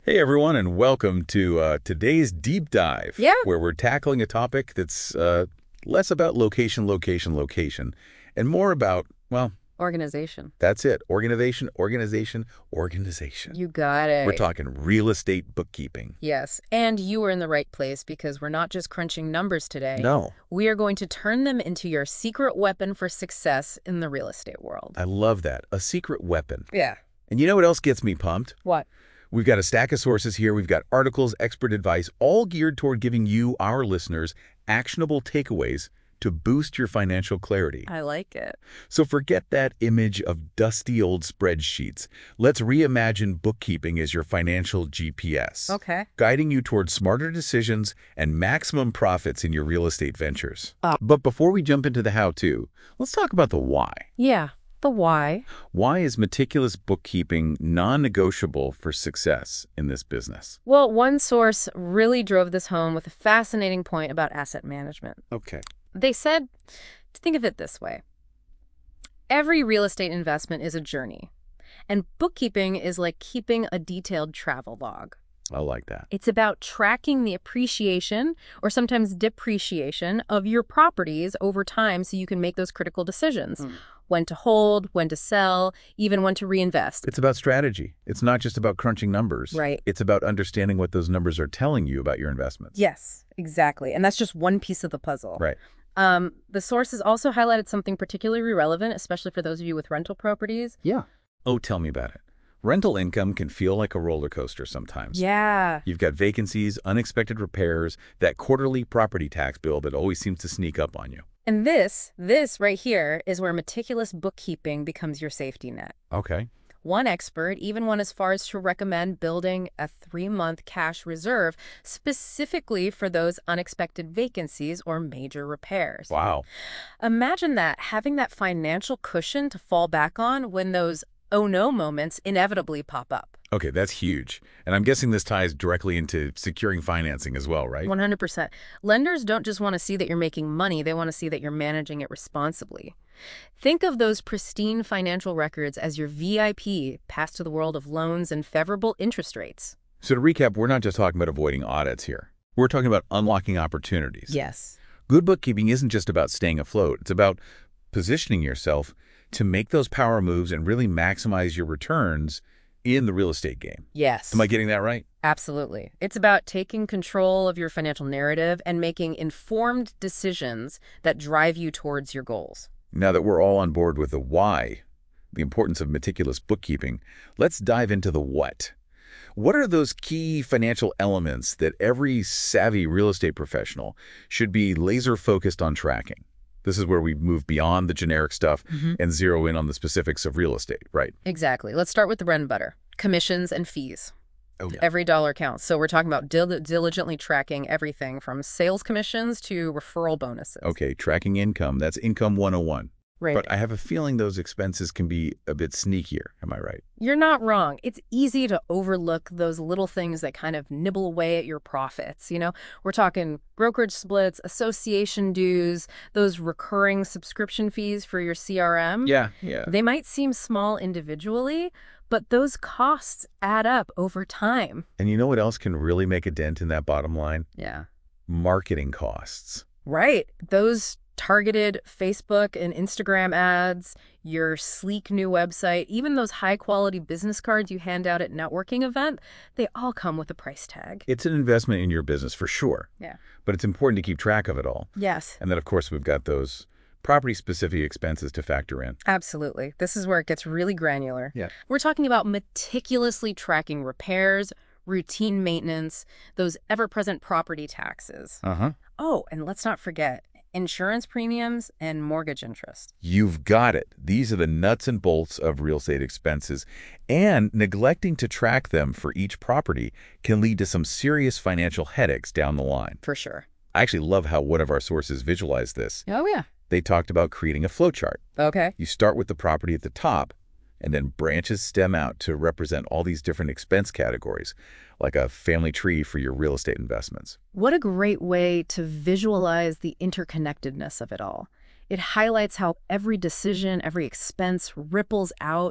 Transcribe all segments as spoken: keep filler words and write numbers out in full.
Hey everyone, and welcome to uh, today's deep dive, Yeah. where we're tackling a topic that's uh, less about location, location, location, and more about, well, Organization. that's it. Organization, organization, organization. You got We're it. talking real estate bookkeeping. Yes. And you were in the right place because we're not just crunching numbers today. No. We are going to turn them into your secret weapon for success in the real estate world. I love that. A secret weapon. Yeah. And you know what else gets me pumped? What? We've got a stack of sources here. We've got articles, expert advice, all geared toward giving you, our listeners, actionable takeaways to boost your financial clarity. I like it. So forget that image of dusty old spreadsheets. Let's reimagine bookkeeping as your financial G P S, Okay. guiding you towards smarter decisions and maximum profits in your real estate ventures. Uh. But before we jump into the how-to, let's talk about the why. Yeah. The why. Why is meticulous bookkeeping non-negotiable for success in this business? Well, one source really drove this home with a fascinating point about asset management. Okay. They said, think of it this way. Every real estate investment is a journey, and bookkeeping is like keeping a detailed travel log. I like that. It's about tracking the appreciation or sometimes depreciation of your properties over time so you can make those critical decisions. Mm. When to hold, when to sell, even when to reinvest. It's about strategy. It's not just about crunching numbers. Right. It's about understanding what those numbers are telling you about your investments. Yes, exactly. And that's just one piece of the puzzle. Right. Um, the sources also highlighted something particularly relevant, especially for those of you with rental properties. Yeah. Oh, tell me about it. Rental income can feel like a roller coaster sometimes. Yeah. You've got vacancies, unexpected repairs, that quarterly property tax bill that always seems to sneak up on you. And this, this right here is where meticulous bookkeeping becomes your safety net. Okay. One expert even went as far as to recommend building a three-month cash reserve specifically for those unexpected vacancies or major repairs. Wow. Imagine that, having that financial cushion to fall back on when those oh no moments inevitably pop up. Okay, that's huge. And I'm guessing this ties directly into securing financing as well, right? one hundred percent. Lenders don't just want to see that you're making money, they want to see that you're managing it responsibly. Think of those pristine financial records as your V I P pass to the world of loans and favorable interest rates. So to recap, we're not just talking about avoiding audits here. We're talking about unlocking opportunities. Yes. Good bookkeeping isn't just about staying afloat. It's about positioning yourself to make those power moves and really maximize your returns in the real estate game. Yes. Am I getting that right? Absolutely. It's about taking control of your financial narrative and making informed decisions that drive you towards your goals. Now that we're all on board with the why, the importance of meticulous bookkeeping, let's dive into the what. What are those key financial elements that every savvy real estate professional should be laser focused on tracking? This is where we move beyond the generic stuff Mm-hmm. and zero in on the specifics of real estate, right? Exactly. Let's start with the bread and butter. Commissions and fees. Oh, yeah. Every dollar counts. So we're talking about dil diligently tracking everything from sales commissions to referral bonuses. Okay, tracking income, that's income one oh one. Right. But I have a feeling those expenses can be a bit sneakier. Am I right? You're not wrong. It's easy to overlook those little things that kind of nibble away at your profits. You know, we're talking brokerage splits, association dues, those recurring subscription fees for your C R M. Yeah, yeah. They might seem small individually, but those costs add up over time. And you know what else can really make a dent in that bottom line? Yeah. Marketing costs. Right. Those targeted Facebook and Instagram ads, your sleek new website, even those high-quality business cards you hand out at networking event, they all come with a price tag. It's an investment in your business for sure. Yeah. But it's important to keep track of it all. Yes, And then, of course, we've got those property-specific expenses to factor in. absolutely. This is where it gets really granular. Yeah. We're talking about meticulously tracking repairs, routine maintenance, those ever-present property taxes. Uh-huh. Oh, and let's not forget insurance premiums and mortgage interest. You've got it. These are the nuts and bolts of real estate expenses. And neglecting to track them for each property can lead to some serious financial headaches down the line. For sure. I actually love how one of our sources visualized this. Oh, yeah. They talked about creating a flowchart. Okay. You start with the property at the top, and then branches stem out to represent all these different expense categories, like a family tree for your real estate investments. What a great way to visualize the interconnectedness of it all. It highlights how every decision, every expense ripples out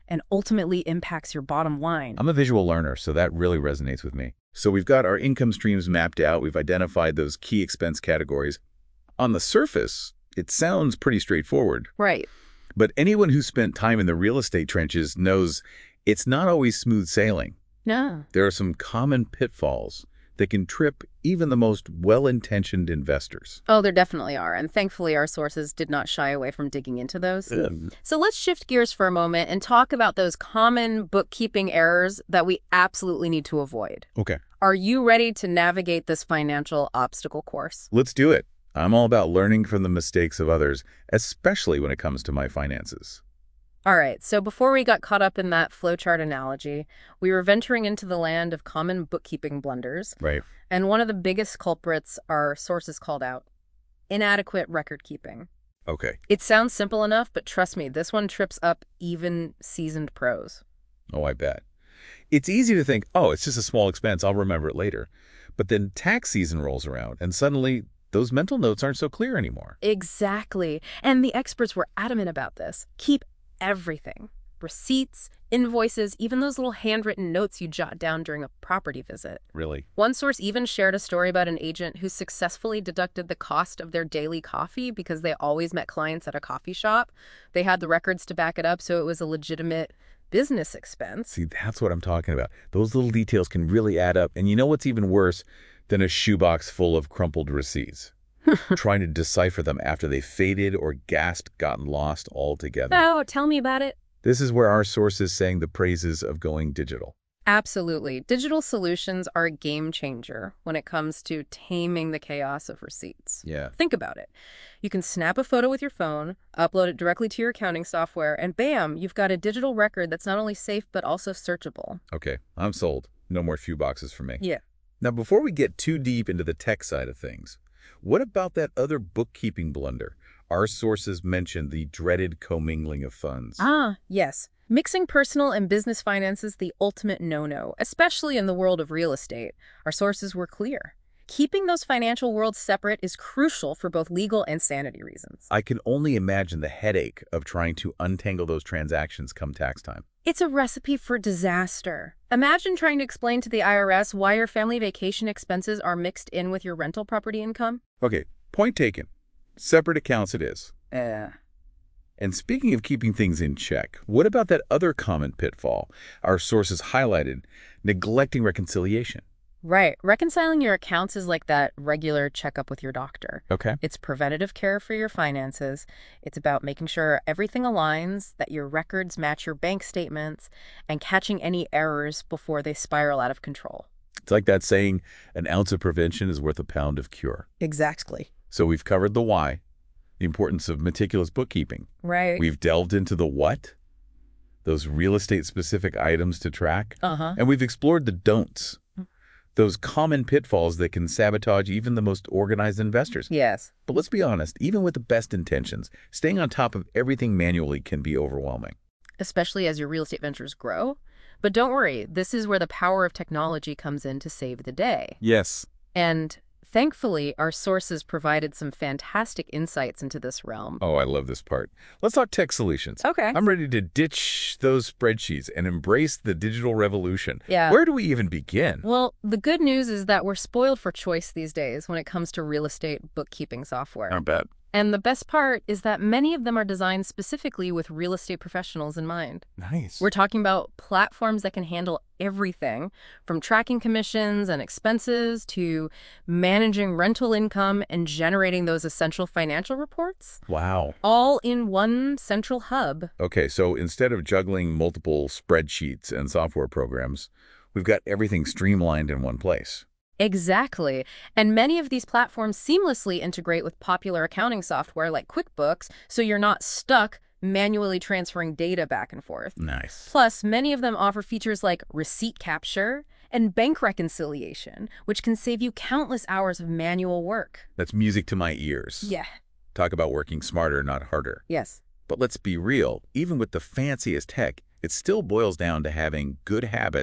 and ultimately impacts your bottom line. I'm a visual learner, so that really resonates with me. So we've got our income streams mapped out. We've identified those key expense categories. On the surface, it sounds pretty straightforward. Right. But anyone who spent time in the real estate trenches knows it's not always smooth sailing. No. There are some common pitfalls that can trip even the most well-intentioned investors. Oh, there definitely are. And thankfully, our sources did not shy away from digging into those. Ugh. So let's shift gears for a moment and talk about those common bookkeeping errors that we absolutely need to avoid. Okay. Are you ready to navigate this financial obstacle course? Let's do it. I'm all about learning from the mistakes of others, especially when it comes to my finances. All right, so before we got caught up in that flowchart analogy, we were venturing into the land of common bookkeeping blunders. Right. And one of the biggest culprits our sources called out: inadequate record keeping. Okay. It sounds simple enough, but trust me, this one trips up even seasoned pros. Oh, I bet. It's easy to think, oh, it's just a small expense, I'll remember it later. But then tax season rolls around, and suddenly those mental notes aren't so clear anymore. Exactly. And the experts were adamant about this. Keep everything. Receipts, invoices, even those little handwritten notes you jot down during a property visit. Really? One source even shared a story about an agent who successfully deducted the cost of their daily coffee because they always met clients at a coffee shop. They had the records to back it up, so it was a legitimate business expense. See, that's what I'm talking about. Those little details can really add up. And you know what's even worse than a shoebox full of crumpled receipts? Trying to decipher them after they faded or gassed, gotten lost altogether. Oh, tell me about it. This is where our sources sang the praises of going digital. Absolutely. Digital solutions are a game changer when it comes to taming the chaos of receipts. Yeah. Think about it. You can snap a photo with your phone, upload it directly to your accounting software, and bam, you've got a digital record that's not only safe but also searchable. Okay, I'm sold. No more shoe boxes for me. Yeah. Now, before we get too deep into the tech side of things, what about that other bookkeeping blunder? Our sources mentioned the dreaded commingling of funds. Ah, yes. Mixing personal and business finance is the ultimate no-no, especially in the world of real estate. Our sources were clear. Keeping those financial worlds separate is crucial for both legal and sanity reasons. I can only imagine the headache of trying to untangle those transactions come tax time. It's a recipe for disaster. Imagine trying to explain to the I R S why your family vacation expenses are mixed in with your rental property income. Okay, point taken. Separate accounts it is. Uh. And speaking of keeping things in check, what about that other common pitfall our sources highlighted, neglecting reconciliation? Right. Reconciling your accounts is like that regular checkup with your doctor. Okay. It's preventative care for your finances. It's about making sure everything aligns, that your records match your bank statements, and catching any errors before they spiral out of control. It's like that saying, an ounce of prevention is worth a pound of cure. Exactly. So we've covered the why, the importance of meticulous bookkeeping. Right. We've delved into the what, those real estate-specific items to track. Uh-huh. And we've explored the don'ts, those common pitfalls that can sabotage even the most organized investors. Yes. But let's be honest, even with the best intentions, staying on top of everything manually can be overwhelming. Especially as your real estate ventures grow. But don't worry, this is where the power of technology comes in to save the day. Yes. And thankfully, our sources provided some fantastic insights into this realm. Oh, I love this part. Let's talk tech solutions. Okay. I'm ready to ditch those spreadsheets and embrace the digital revolution. Yeah. Where do we even begin? Well, the good news is that we're spoiled for choice these days when it comes to real estate bookkeeping software. I bet. And the best part is that many of them are designed specifically with real estate professionals in mind. Nice. We're talking about platforms that can handle everything from tracking commissions and expenses to managing rental income and generating those essential financial reports, Wow. all in one central hub. Okay, so instead of juggling multiple spreadsheets and software programs, we've got everything streamlined in one place. Exactly. And many of these platforms seamlessly integrate with popular accounting software like QuickBooks, so you're not stuck manually transferring data back and forth. Nice. Plus, many of them offer features like receipt capture and bank reconciliation, which can save you countless hours of manual work. That's music to my ears. Yeah. Talk about working smarter, not harder. Yes. But let's be real, even with the fanciest tech, it still boils down to having good habits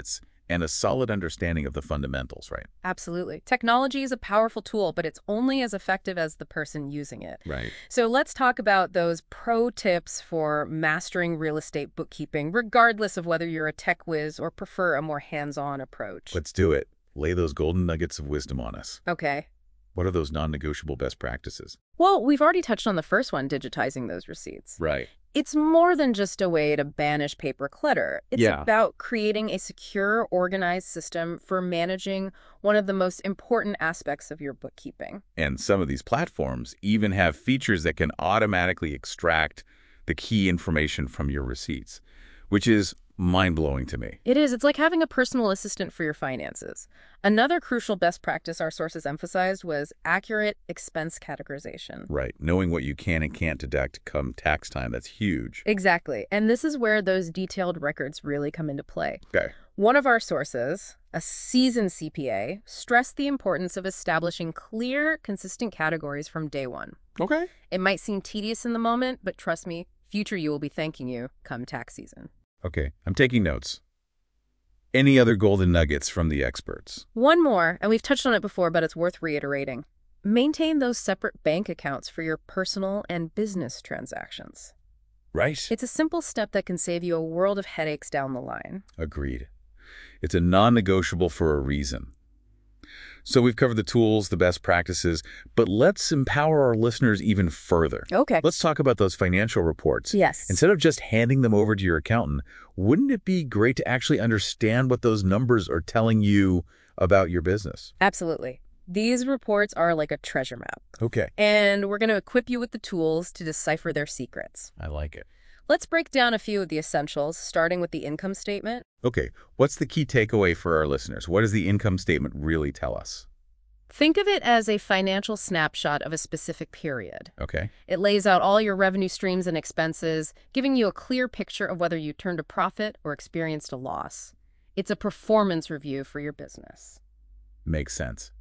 and a solid understanding of the fundamentals, right? Absolutely. Technology is a powerful tool, but it's only as effective as the person using it. Right. So let's talk about those pro tips for mastering real estate bookkeeping, regardless of whether you're a tech whiz or prefer a more hands-on approach. Let's do it. Lay those golden nuggets of wisdom on us. Okay. What are those non-negotiable best practices? Well, we've already touched on the first one, digitizing those receipts. Right. It's more than just a way to banish paper clutter. It's Yeah. about creating a secure, organized system for managing one of the most important aspects of your bookkeeping. And some of these platforms even have features that can automatically extract the key information from your receipts, which is mind-blowing to me. It is. It's like having a personal assistant for your finances. Another crucial best practice our sources emphasized was accurate expense categorization. Right. Knowing what you can and can't deduct come tax time, that's huge. Exactly. And this is where those detailed records really come into play. Okay. One of our sources, a seasoned C P A, stressed the importance of establishing clear, consistent categories from day one. Okay. It might seem tedious in the moment, but trust me, future you will be thanking you come tax season. Okay. I'm taking notes. Any other golden nuggets from the experts? One more, and we've touched on it before, but it's worth reiterating. Maintain those separate bank accounts for your personal and business transactions. Right. It's a simple step that can save you a world of headaches down the line. Agreed. It's a non-negotiable for a reason. So we've covered the tools, the best practices, but let's empower our listeners even further. Okay. Let's talk about those financial reports. Yes. Instead of just handing them over to your accountant, wouldn't it be great to actually understand what those numbers are telling you about your business? Absolutely. These reports are like a treasure map. Okay. And we're going to equip you with the tools to decipher their secrets. I like it. Let's break down a few of the essentials, starting with the income statement. Okay. What's the key takeaway for our listeners? What does the income statement really tell us? Think of it as a financial snapshot of a specific period. Okay. It lays out all your revenue streams and expenses, giving you a clear picture of whether you turned a profit or experienced a loss. It's a performance review for your business. Makes sense.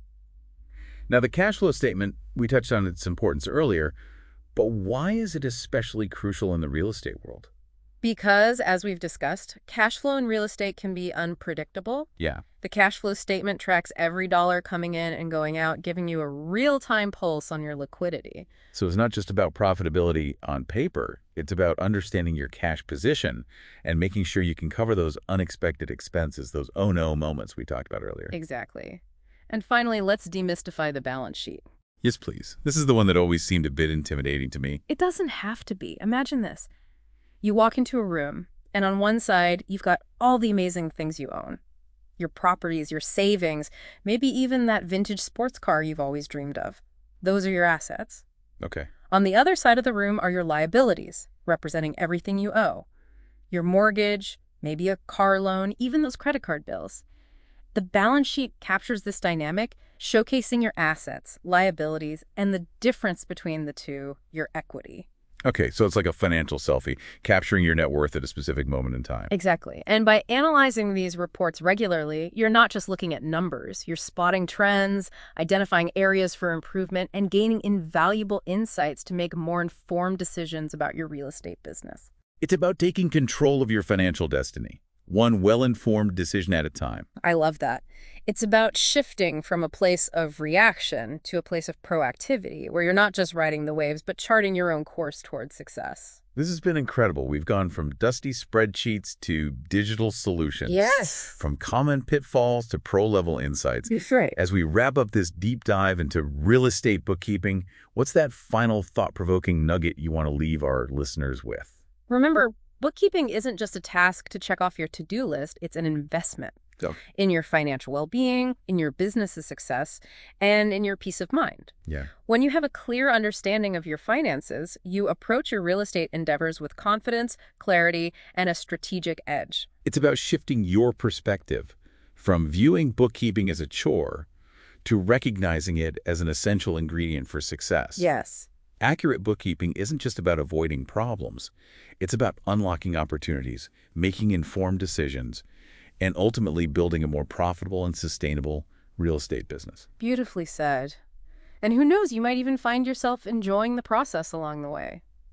Now, the cash flow statement, we touched on its importance earlier, but why is it especially crucial in the real estate world? Because, as we've discussed, cash flow in real estate can be unpredictable. Yeah. The cash flow statement tracks every dollar coming in and going out, giving you a real-time pulse on your liquidity. So it's not just about profitability on paper. It's about understanding your cash position and making sure you can cover those unexpected expenses, those oh-no moments we talked about earlier. Exactly. And finally, let's demystify the balance sheet. Yes, please. This is the one that always seemed a bit intimidating to me. It doesn't have to be. Imagine this. You walk into a room, and on one side, you've got all the amazing things you own. Your properties, your savings, maybe even that vintage sports car you've always dreamed of. Those are your assets. Okay. On the other side of the room are your liabilities, representing everything you owe. Your mortgage, maybe a car loan, even those credit card bills. The balance sheet captures this dynamic, showcasing your assets, liabilities, and the difference between the two, your equity. Okay, so it's like a financial selfie, capturing your net worth at a specific moment in time. Exactly. And by analyzing these reports regularly, you're not just looking at numbers. You're spotting trends, identifying areas for improvement, and gaining invaluable insights to make more informed decisions about your real estate business. It's about taking control of your financial destiny, one well-informed decision at a time. I love that. It's about shifting from a place of reaction to a place of proactivity, where you're not just riding the waves, but charting your own course towards success. This has been incredible. We've gone from dusty spreadsheets to digital solutions. Yes. From common pitfalls to pro-level insights. That's right. As we wrap up this deep dive into real estate bookkeeping, what's that final thought-provoking nugget you want to leave our listeners with? Remember, bookkeeping isn't just a task to check off your to-do list, it's an investment So, in your financial well-being, in your business's success, and in your peace of mind. yeah. When you have a clear understanding of your finances, you approach your real estate endeavors with confidence, clarity, and a strategic edge. It's about shifting your perspective from viewing bookkeeping as a chore to recognizing it as an essential ingredient for success. Yes. Accurate bookkeeping isn't just about avoiding problems. It's about unlocking opportunities, making informed decisions, and ultimately building a more profitable and sustainable real estate business. Beautifully said. And who knows, you might even find yourself enjoying the process along the way.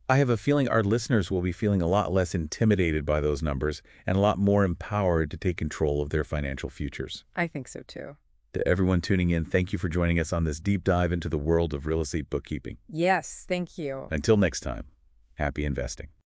I have a feeling our listeners will be feeling a lot less intimidated by those numbers and a lot more empowered to take control of their financial futures. I think so too. To everyone tuning in, thank you for joining us on this deep dive into the world of real estate bookkeeping. Yes, thank you. Until next time, happy investing.